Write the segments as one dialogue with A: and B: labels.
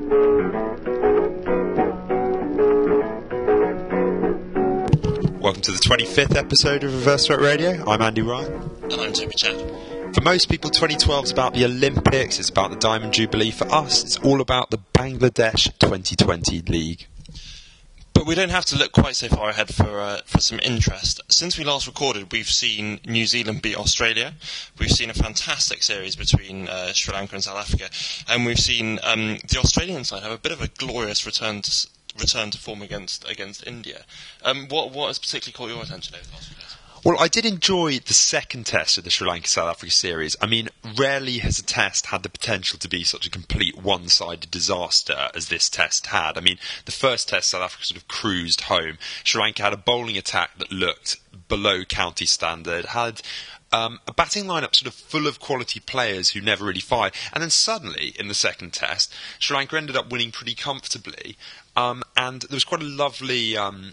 A: Welcome to the 25th episode of Reverse Threat Radio. I'm Andy Ryan.
B: And I'm Toby Chad.
A: For most people, 2012 is about the Olympics, it's about the Diamond Jubilee. For us, it's all about the Bangladesh 2020 League.
B: But we don't have to look quite so far ahead for some interest. Since we last recorded, we've seen New Zealand beat Australia. We've seen a fantastic series between Sri Lanka and South Africa. And we've seen the Australian side have a bit of a glorious return to form against India. What has particularly caught your attention over the last few days?
A: Well, I did enjoy the second test of the Sri Lanka-South Africa series. I mean, rarely has a test had the potential to be such a complete one-sided disaster as this test had. I mean, the first test, South Africa sort of cruised home. Sri Lanka had a bowling attack that looked below county standard, had a batting lineup sort of full of quality players who never really fired. And then suddenly, in the second test, Sri Lanka ended up winning pretty comfortably. And there was quite a lovely,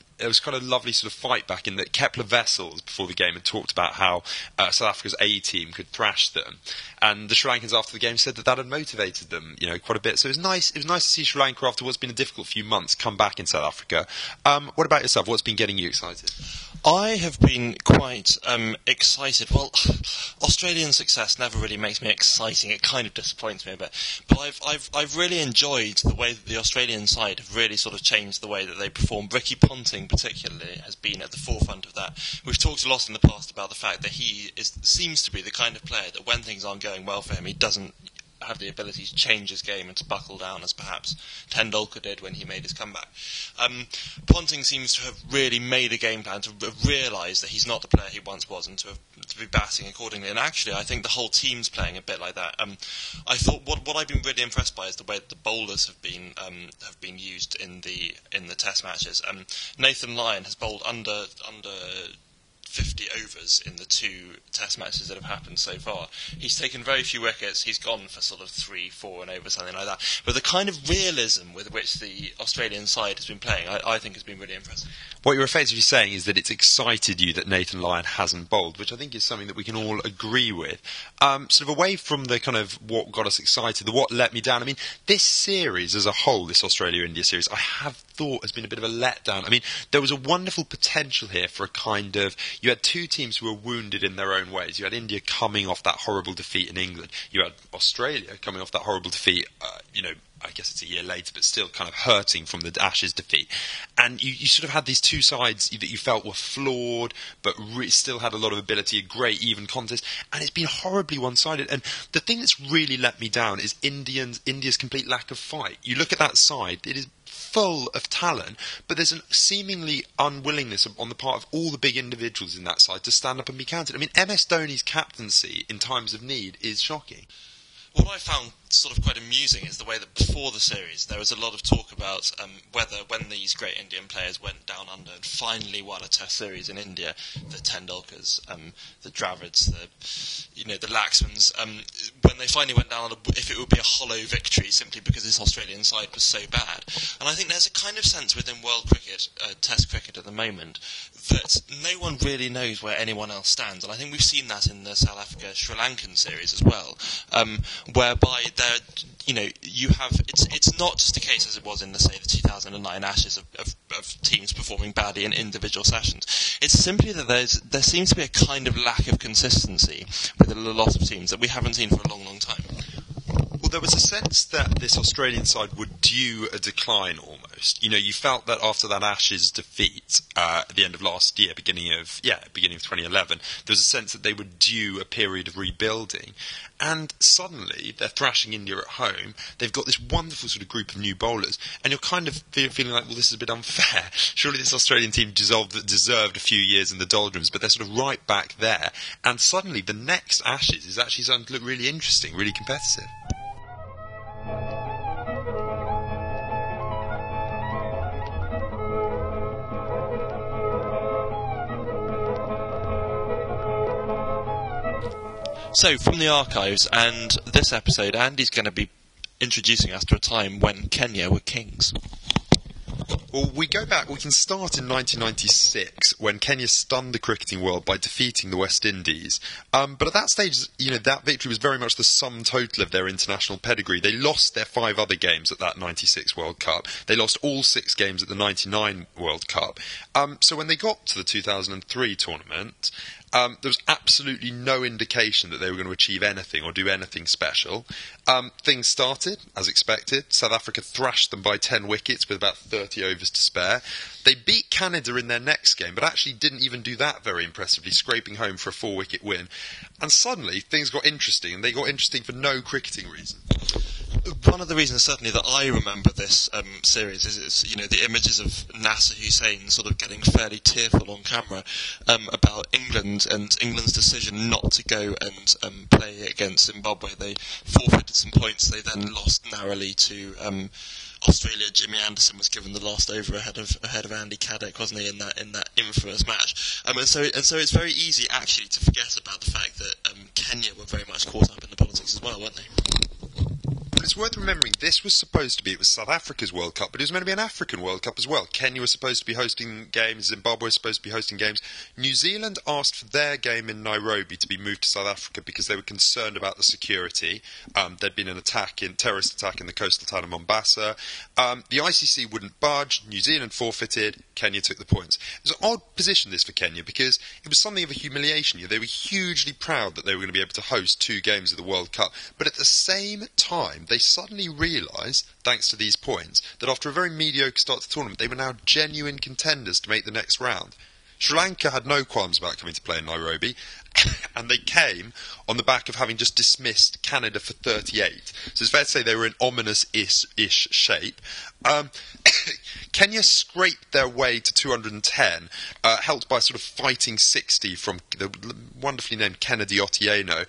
A: sort of fight back in that Kepler Wessels before the game had talked about how South Africa's A team could thrash them, and the Sri Lankans after the game said that had motivated them, quite a bit. So it was nice. It was nice to see Sri Lanka after what's been a difficult few months come back in South Africa. What about yourself? What's been getting you excited?
B: I have been quite excited. Well, Australian success never really makes me exciting. It kind of disappoints me a bit. But I've really enjoyed the way that the Australian side have really sort of changed the way that they perform. Ricky Ponting, particularly, has been at the forefront of that. We've talked a lot in the past about the fact that he seems to be the kind of player that when things aren't going well for him, he doesn't have the ability to change his game and to buckle down as perhaps Tendulkar did when he made his comeback. Ponting seems to have really made a game plan, to have realised that he's not the player he once was, and to be batting accordingly. And actually, I think the whole team's playing a bit like that. I thought what I've been really impressed by is the way that the bowlers have been used in the Test matches. Nathan Lyon has bowled under 50 overs in the two Test matches that have happened so far. He's taken very few wickets. He's gone for sort of 3, 4 and over, something like that. But the kind of realism with which the Australian side has been playing, I think has been really impressive.
A: What you're effectively saying is that it's excited you that Nathan Lyon hasn't bowled, which I think is something that we can all agree with. Sort of away from the kind of what got us excited, the what let me down. I mean, this series as a whole, this Australia-India series, I have thought has been a bit of a letdown. I mean, there was a wonderful potential here for a kind of... You had two teams who were wounded in their own ways. You had India coming off that horrible defeat in England. You had Australia coming off that horrible defeat, I guess it's a year later, but still kind of hurting from the Ashes defeat. And you sort of had these two sides that you felt were flawed, but still had a lot of ability, a great even contest. And it's been horribly one-sided. And the thing that's really let me down is India's complete lack of fight. You look at that side, it is full of talent, but there's a seemingly unwillingness on the part of all the big individuals in that side to stand up and be counted. I mean, MS Dhoni's captaincy in times of need is shocking.
B: What I found sort of quite amusing is the way that before the series there was a lot of talk about whether when these great Indian players went down under and finally won a Test series in India, the Tendulkars, the Dravids, the Laxmans, when they finally went down under, if it would be a hollow victory simply because this Australian side was so bad. And I think there's a kind of sense within world cricket, Test cricket at the moment, that no one really knows where anyone else stands. And I think we've seen that in the South Africa-Sri Lankan series as well, whereby you have it's not just a case as it was in the 2009 Ashes of teams performing badly in individual sessions. It's simply that there seems to be a kind of lack of consistency with a lot of teams that we haven't seen for a long time.
A: Well, there was a sense that this Australian side would due a decline almost. You felt that after that Ashes defeat at the end of last year, beginning of 2011, there was a sense that they were due a period of rebuilding. And suddenly, they're thrashing India at home. They've got this wonderful sort of group of new bowlers. And you're kind of feeling like, well, this is a bit unfair. Surely this Australian team deserved a few years in the doldrums, but they're sort of right back there. And suddenly, the next Ashes is actually starting to look really interesting, really competitive.
B: So, from the archives, and this episode, Andy's going to be introducing us to a time when Kenya were kings.
A: Well, we can start in 1996 when Kenya stunned the cricketing world by defeating the West Indies. But at that stage, that victory was very much the sum total of their international pedigree. They lost their 5 other games at that 96 World Cup. They lost all 6 games at the 99 World Cup. So when they got to the 2003 tournament, there was absolutely no indication that they were going to achieve anything or do anything special. Things started, as expected. South Africa thrashed them by 10 wickets with about 30 overs to spare. They beat Canada in their next game, but actually didn't even do that very impressively, scraping home for a 4-wicket win. And suddenly, things got interesting, and they got interesting for no cricketing reason.
B: One of the reasons, certainly, that I remember this series is the images of Nasser Hussain sort of getting fairly tearful on camera about England and England's decision not to go and play against Zimbabwe. They forfeited some points. They then lost narrowly to Australia. Jimmy Anderson was given the last over ahead of Andy Caddick, wasn't he, in that infamous match? And so it's very easy actually to forget about the fact that Kenya were very much caught up in the politics as well, weren't they?
A: But it's worth remembering it was South Africa's World Cup, but it was meant to be an African World Cup as well. Kenya was supposed to be hosting games, Zimbabwe was supposed to be hosting games. New Zealand asked for their game in Nairobi to be moved to South Africa because they were concerned about the security. There'd been an terrorist attack in the coastal town of Mombasa. The ICC wouldn't budge, New Zealand forfeited, Kenya took the points. It was an odd position this for Kenya because it was something of a humiliation. They were hugely proud that they were going to be able to host 2 games of the World Cup, but at the same time they suddenly realised, thanks to these points, that after a very mediocre start to the tournament, they were now genuine contenders to make the next round. Sri Lanka had no qualms about coming to play in Nairobi, and they came on the back of having just dismissed Canada for 38. So it's fair to say they were in ominous-ish shape. Kenya scraped their way to 210, helped by a sort of fighting 60 from the wonderfully named Kennedy Otieno.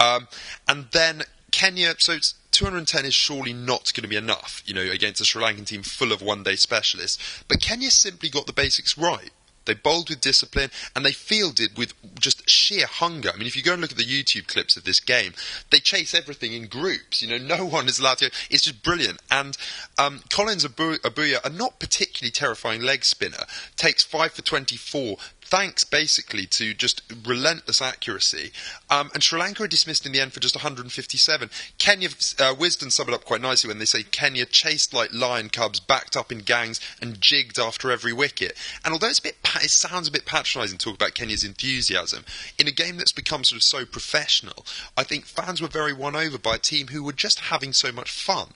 A: And then Kenya, so it's 210 is surely not going to be enough, against a Sri Lankan team full of one-day specialists. But Kenya simply got the basics right. They bowled with discipline, and they fielded with just sheer hunger. I mean, if you go and look at the YouTube clips of this game, they chase everything in groups. No one is allowed to. It's just brilliant. And Collins Abuya, a not particularly terrifying leg spinner, takes 5 for 24. Thanks, basically, to just relentless accuracy. And Sri Lanka are dismissed in the end for just 157. Kenya, Wisden sum it up quite nicely when they say Kenya chased like lion cubs, backed up in gangs, and jigged after every wicket. And although it sounds a bit patronising to talk about Kenya's enthusiasm, in a game that's become sort of so professional, I think fans were very won over by a team who were just having so much fun.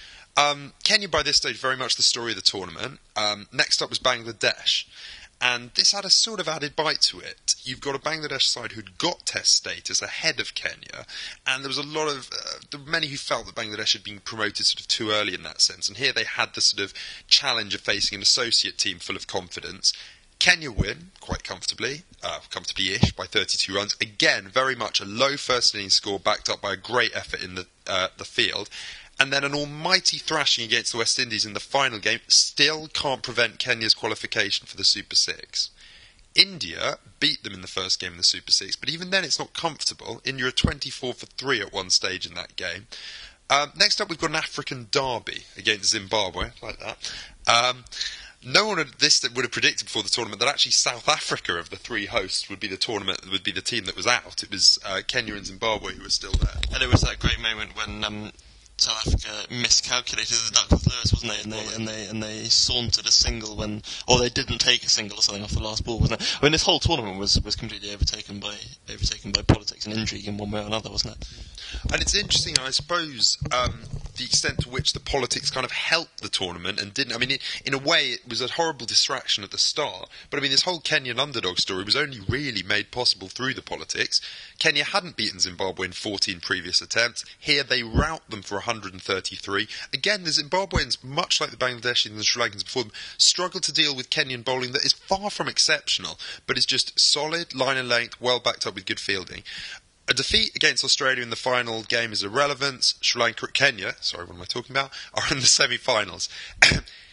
A: Kenya, by this stage, very much the story of the tournament. Next up was Bangladesh. And this had a sort of added bite to it. You've got a Bangladesh side who'd got test status ahead of Kenya, and there was a lot of many who felt that Bangladesh had been promoted sort of too early in that sense. And here they had the sort of challenge of facing an associate team full of confidence. Kenya win quite comfortably, comfortably-ish, by 32 runs. Again, very much a low first innings score backed up by a great effort in the field. And then an almighty thrashing against the West Indies in the final game still can't prevent Kenya's qualification for the Super 6. India beat them in the first game in the Super 6, but even then it's not comfortable. India are 24 for 3 at one stage in that game. Next up we've got an African derby against Zimbabwe, like that. No one would have predicted before the tournament that actually South Africa of the 3 hosts would be the team that was out. It was Kenya and Zimbabwe who were still there.
B: And it was that great moment when South Africa miscalculated the Duckworth Lewis, wasn't it? And they sauntered a single or they didn't take a single or something off the last ball, wasn't it? I mean, this whole tournament was completely overtaken by politics and intrigue in one way or another, wasn't it?
A: And it's interesting, I suppose, the extent to which the politics kind of helped the tournament and didn't. I mean, in a way, it was a horrible distraction at the start. But I mean, this whole Kenyan underdog story was only really made possible through the politics. Kenya hadn't beaten Zimbabwe in 14 previous attempts. Here, they rout them for 133. Again, the Zimbabweans, much like the Bangladeshis and the Sri Lankans before them, struggle to deal with Kenyan bowling that is far from exceptional, but is just solid, line and length, well backed up with good fielding. A defeat against Australia in the final game is irrelevant. Kenya, what am I talking about, are in the semi-finals.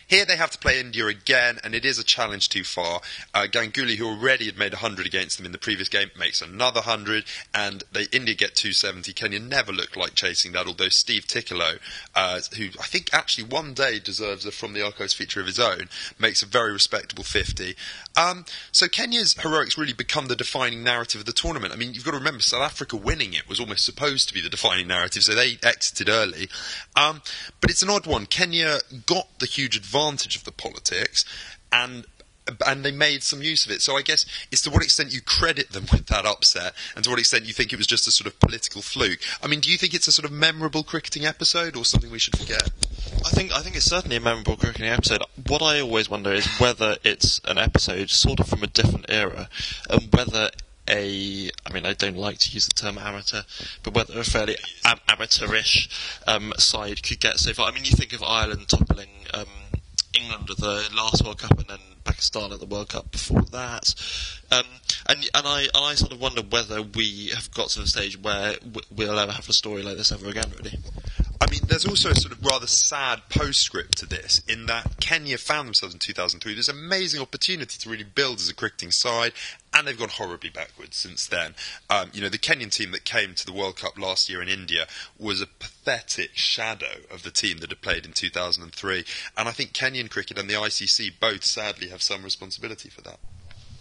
A: Here they have to play India again, and it is a challenge too far. Ganguly, who already had made 100 against them in the previous game, makes another 100, and India get 270. Kenya never looked like chasing that, although Steve Ticcolo, who I think actually one day deserves a From the Archives feature of his own, makes a very respectable 50. So Kenya's heroics really become the defining narrative of the tournament. I mean, you've got to remember, South Africa winning it was almost supposed to be the defining narrative, so they exited early. But it's an odd one. Kenya got the huge advantage of the politics, and they made some use of it. So I guess it's to what extent you credit them with that upset, and to what extent you think it was just a sort of political fluke. I mean, do you think it's a sort of memorable cricketing episode, or something we should forget?
B: I think it's certainly a memorable cricketing episode. What I always wonder is whether it's an episode sort of from a different era, and whether I don't like to use the term amateur, but whether a fairly amateurish side could get so far. I mean, you think of Ireland toppling England at the last World Cup, and then Pakistan at the World Cup before that. And I sort of wonder whether we have got to a stage where we'll ever have a story like this ever again, really.
A: I mean, there's also a sort of rather sad postscript to this, in that Kenya found themselves in 2003. There's an amazing opportunity to really build as a cricketing side, and they've gone horribly backwards since then. The Kenyan team that came to the World Cup last year in India was a pathetic shadow of the team that had played in 2003, and I think Kenyan cricket and the ICC both sadly have some responsibility for that.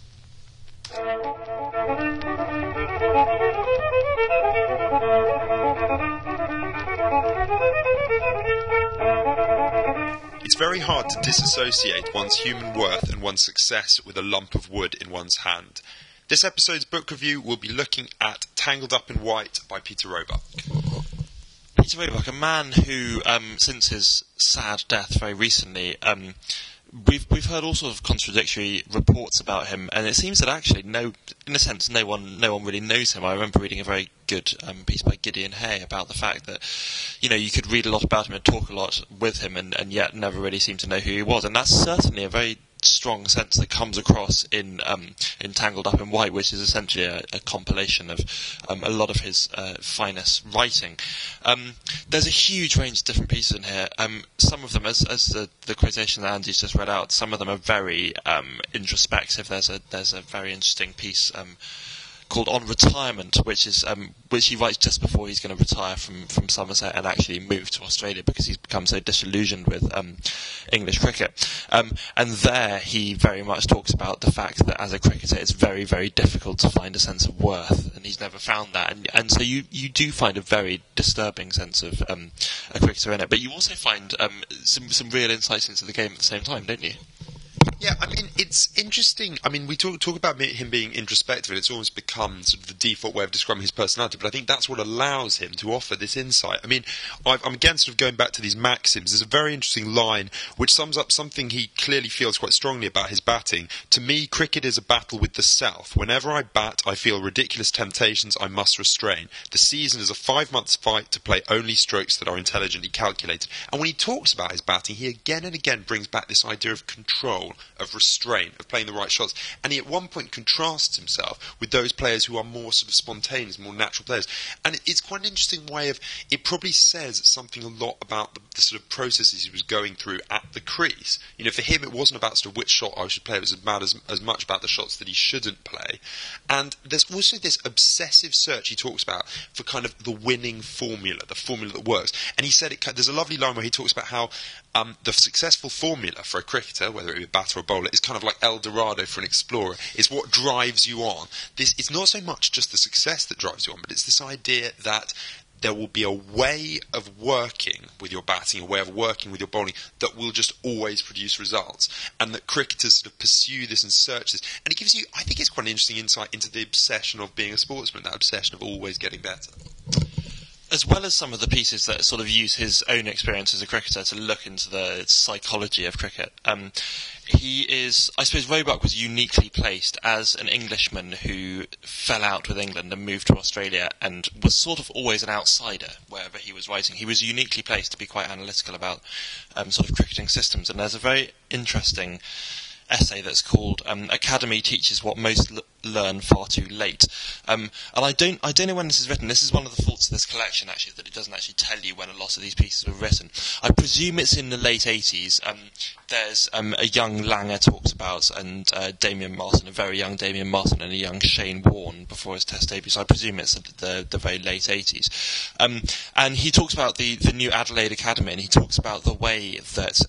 A: It's very hard to disassociate one's human worth and one's success with a lump of wood in one's hand. This episode's book review will be looking at Tangled Up in White by Peter Roebuck.
B: Peter Roebuck, a man who, since his sad death very recently, we've heard all sorts of contradictory reports about him, and it seems that actually, no one really knows him. I remember reading a very good piece by Gideon Hay about the fact that, you could read a lot about him and talk a lot with him, and yet never really seem to know who he was. And that's certainly a very strong sense that comes across in Tangled Up in White, which is essentially a compilation of a lot of his finest writing. There's a huge range of different pieces in here. Some of them, as the quotation that Andy's just read out, some of them are very introspective. There's a very interesting piece called On Retirement, which he writes just before he's going to retire from Somerset and actually move to Australia because he's become so disillusioned with English cricket. And there he very much talks about the fact that as a cricketer it's very, very difficult to find a sense of worth, and he's never found that. And so you do find a very disturbing sense of a cricketer in it, but you also find some real insights into the game at the same time, don't you?
A: Yeah, I mean, it's interesting. I mean, we talk about him being introspective, and it's almost become sort of the default way of describing his personality, but I think that's what allows him to offer this insight. I mean, I'm again sort of going back to these maxims. There's a very interesting line which sums up something he clearly feels quite strongly about his batting. To me, cricket is a battle with the self. Whenever I bat, I feel ridiculous temptations I must restrain. The season is a 5 months fight to play only strokes that are intelligently calculated. And when he talks about his batting, he again and again brings back this idea of control, of restraint, of playing the right shots, and he at one point contrasts himself with those players who are more sort of spontaneous, more natural players. And it's quite an interesting way of, it probably says something a lot about the sort of processes he was going through at the crease. For him it wasn't about sort of which shot I should play, it was about as much about the shots that he shouldn't play. And there's also this obsessive search he talks about for kind of the winning formula, the formula that works. And he said, there's a lovely line where he talks about how the successful formula for a cricketer, whether it be a batter or bowler, is kind of like El Dorado for an explorer. It's what drives you on. It's not so much just the success that drives you on, but it's this idea that there will be a way of working with your batting, a way of working with your bowling that will just always produce results, and that cricketers sort of pursue this and search this. And it gives you, I think it's quite an interesting insight into the obsession of being a sportsman, that obsession of always getting better.
B: As well as some of the pieces that sort of use his own experience as a cricketer to look into the psychology of cricket, I suppose Roebuck was uniquely placed as an Englishman who fell out with England and moved to Australia and was sort of always an outsider wherever he was writing. He was uniquely placed to be quite analytical about sort of cricketing systems, and there's a very interesting essay that's called "Academy Teaches What Most Learn Far Too Late," and I don't know when this is written. This is one of the faults of this collection, actually, that it doesn't actually tell you when a lot of these pieces were written. I presume it's in the late 80s. There's a young Langer talks about, and Damien Martin, a very young Damien Martin, and a young Shane Warne before his Test debut. So I presume it's the very late 80s. And he talks about the new Adelaide Academy, and he talks about the way that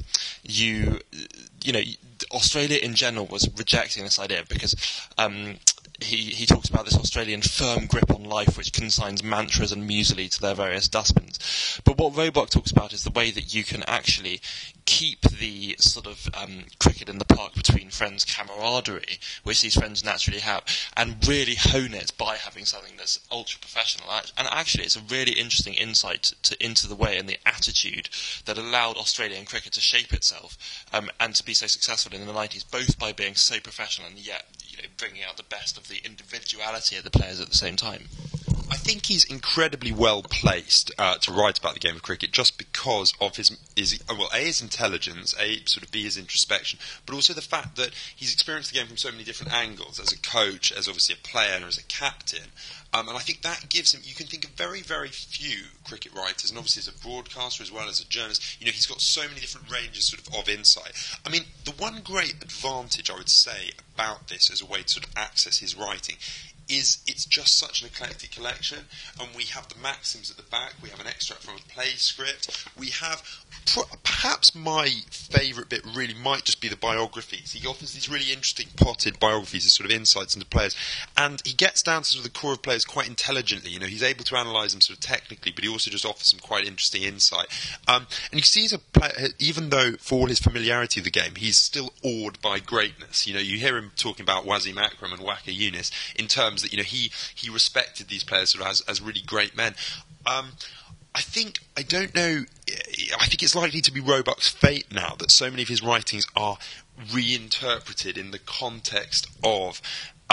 B: Australia in general was rejecting this idea because he talks about this Australian firm grip on life which consigns mantras and muesli to their various dustbins. But what Roebuck talks about is the way that you can actually keep the sort of cricket in the park between friends camaraderie, which these friends naturally have, and really hone it by having something that's ultra professional. And actually, it's a really interesting insight into the way and the attitude that allowed Australian cricket to shape itself and to be so successful in the 90s, both by being so professional and yet bringing out the best of the individuality of the players at the same time.
A: I think he's incredibly well placed to write about the game of cricket just because of his intelligence, B, his introspection, but also the fact that he's experienced the game from so many different angles, as a coach, as obviously a player, and as a captain. And I think that gives him, you can think of very, very few cricket writers, and obviously as a broadcaster as well as a journalist, he's got so many different ranges of insight. I mean, the one great advantage I would say about this as a way to sort of access his writing is it's just such an eclectic collection, and we have the maxims at the back, we have an extract from a play script, we have perhaps my favourite bit really might just be the biographies. He offers these really interesting potted biographies as sort of insights into players, and he gets down to sort of the core of players quite intelligently. He's able to analyse them sort of technically, but he also just offers some quite interesting insight. And you see as a player, even though for all his familiarity of the game, he's still awed by greatness. You hear him talking about Wasim Akram and Waqar Younis in terms that he respected these players sort of as really great men. I think it's likely to be Roebuck's fate now that so many of his writings are reinterpreted in the context of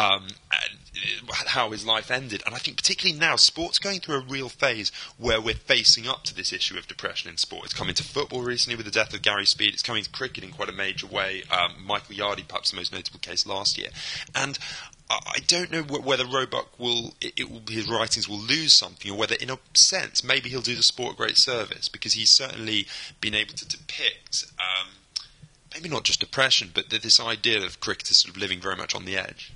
A: how his life ended. And I think particularly now, sport's going through a real phase where we're facing up to this issue of depression in sport. It's come into football recently with the death of Gary Speed. It's coming to cricket in quite a major way. Michael Yardley, perhaps the most notable case last year. And I don't know whether Roebuck his writings will lose something, or whether, in a sense, maybe he'll do the sport a great service, because he's certainly been able to depict, maybe not just depression, but this idea of cricketers sort of living very much on the edge.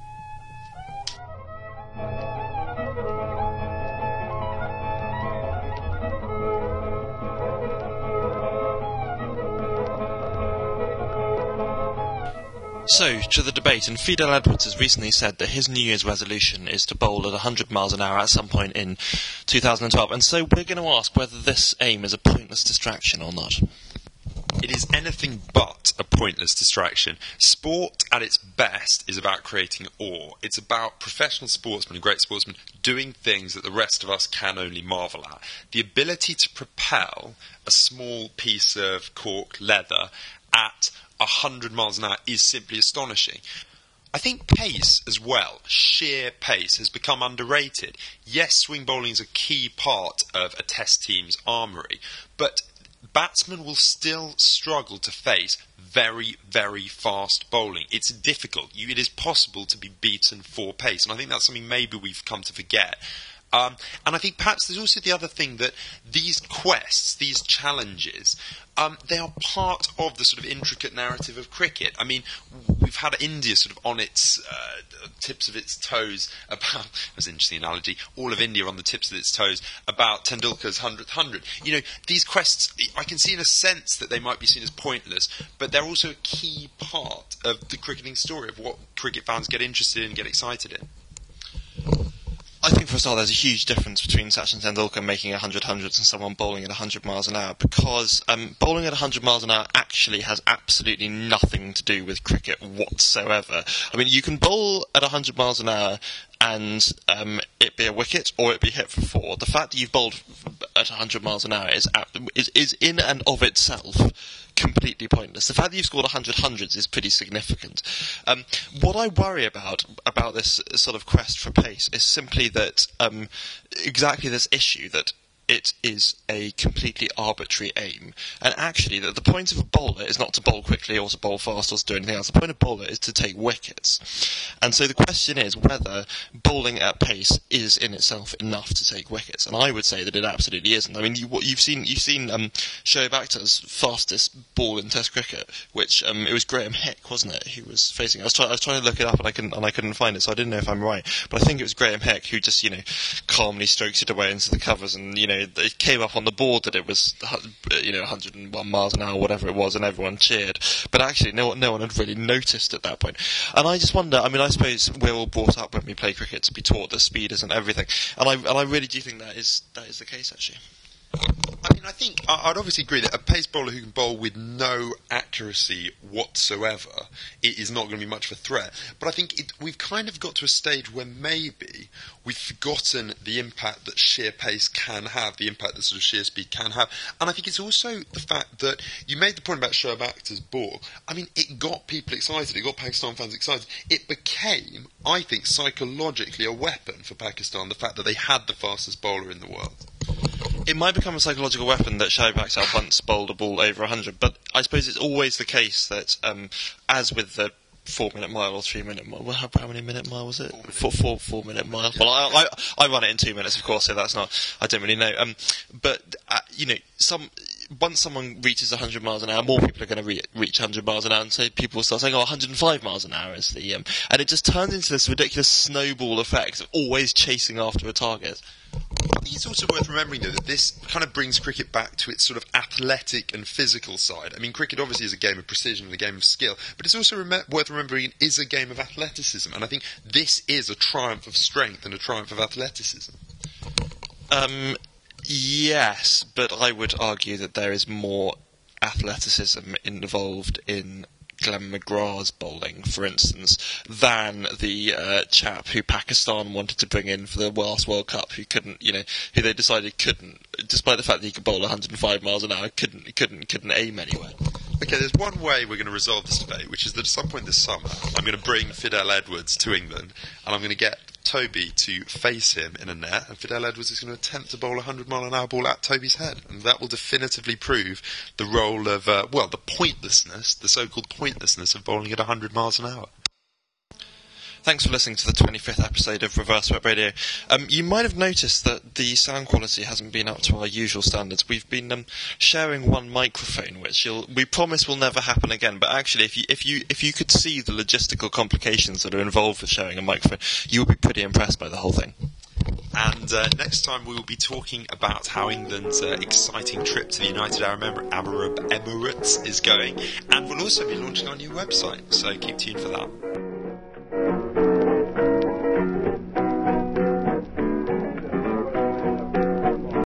B: So, to the debate, and Fidel Edwards has recently said that his New Year's resolution is to bowl at 100 miles an hour at some point in 2012, and so we're going to ask whether this aim is a pointless distraction or not.
A: It is anything but a pointless distraction. Sport, at its best, is about creating awe. It's about professional sportsmen and great sportsmen doing things that the rest of us can only marvel at. The ability to propel a small piece of cork leather at 100 miles an hour is simply astonishing. I think pace as well, sheer pace, has become underrated. Yes, swing bowling is a key part of a test team's armoury, but batsmen will still struggle to face very, very fast bowling. It's difficult. It is possible to be beaten for pace, and I think that's something maybe we've come to forget. And I think perhaps there's also the other thing that these quests, these challenges, they are part of the sort of intricate narrative of cricket. I mean, we've had India sort of on its tips of its toes about, that's an interesting analogy, all of India on the tips of its toes about Tendulkar's 100th 100. These quests, I can see in a sense that they might be seen as pointless, but they're also a key part of the cricketing story, of what cricket fans get interested in and get excited in.
B: I think for a start there's a huge difference between Sachin Tendulkar making 100 hundreds and someone bowling at 100 miles an hour, because bowling at 100 miles an hour actually has absolutely nothing to do with cricket whatsoever. I mean, you can bowl at 100 miles an hour and it be a wicket or it be hit for four. The fact that you've bowled at 100 miles an hour is in and of itself completely pointless. The fact that you've scored 100 hundreds is pretty significant. What I worry about this sort of quest for pace is simply that exactly this issue that it is a completely arbitrary aim. And actually, the point of a bowler is not to bowl quickly or to bowl fast or to do anything else. The point of a bowler is to take wickets. And so the question is whether bowling at pace is in itself enough to take wickets. And I would say that it absolutely isn't. I mean, you've seen Shoaib Akhtar's fastest ball in Test cricket, which it was Graham Hick, wasn't it? Who was facing. I was trying to look it up and I couldn't find it, so I didn't know if I'm right. But I think it was Graham Hick who just calmly strokes it away into the covers, and it came up on the board that it was 101 miles an hour, whatever it was, and everyone cheered. But actually, no one had really noticed at that point. And I just wonder. I mean, I suppose we're all brought up when we play cricket to be taught that speed isn't everything, and I really do think that is the case actually.
A: I mean, I think I'd obviously agree that a pace bowler who can bowl with no accuracy whatsoever, it is not going to be much of a threat. But I think we've kind of got to a stage where maybe we've forgotten the impact that sheer pace can have, the impact that sort of sheer speed can have. And I think it's also the fact that you made the point about Shoaib Akhtar's ball. I mean, it got people excited. It got Pakistan fans excited. It became, I think, psychologically a weapon for Pakistan, the fact that they had the fastest bowler in the world.
B: It might become a psychological weapon that Shoaib Akhtar once bowled a ball over 100, but I suppose it's always the case that, as with the 4-minute mile or 3-minute mile, well, how many minute mile was it? 4-minute mile. Well, I run it in 2 minutes, of course, so that's not, I don't really know. Once someone reaches 100 miles an hour, more people are going to reach 100 miles an hour, and so people will start saying, 105 miles an hour is the, and it just turns into this ridiculous snowball effect of always chasing after a target.
A: I think it's also worth remembering, though, that this kind of brings cricket back to its sort of athletic and physical side. I mean, cricket obviously is a game of precision and a game of skill, but it's also worth remembering it is a game of athleticism, and I think this is a triumph of strength and a triumph of athleticism.
B: Yes, but I would argue that there is more athleticism involved in Glenn McGrath's bowling, for instance, than the chap who Pakistan wanted to bring in for the last World Cup, who couldn't, who they decided couldn't, despite the fact that he could bowl 105 miles an hour, couldn't aim anywhere.
A: Okay, there's one way we're going to resolve this debate, which is that at some point this summer, I'm going to bring Fidel Edwards to England, and I'm going to get Toby to face him in a net, and Fidel Edwards is going to attempt to bowl a 100-mile-an-hour ball at Toby's head, and that will definitively prove the role of, the pointlessness, the so-called pointlessness of bowling at 100 miles an hour.
B: Thanks for listening to the 25th episode of Reverse Sweep Radio. You might have noticed that the sound quality hasn't been up to our usual standards. We've been sharing one microphone, which we promise will never happen again. But actually, if you could see the logistical complications that are involved with sharing a microphone, you would be pretty impressed by the whole thing.
A: And next time we will be talking about how England's exciting trip to the United Arab Emirates is going, and we'll also be launching our new website. So keep tuned for that.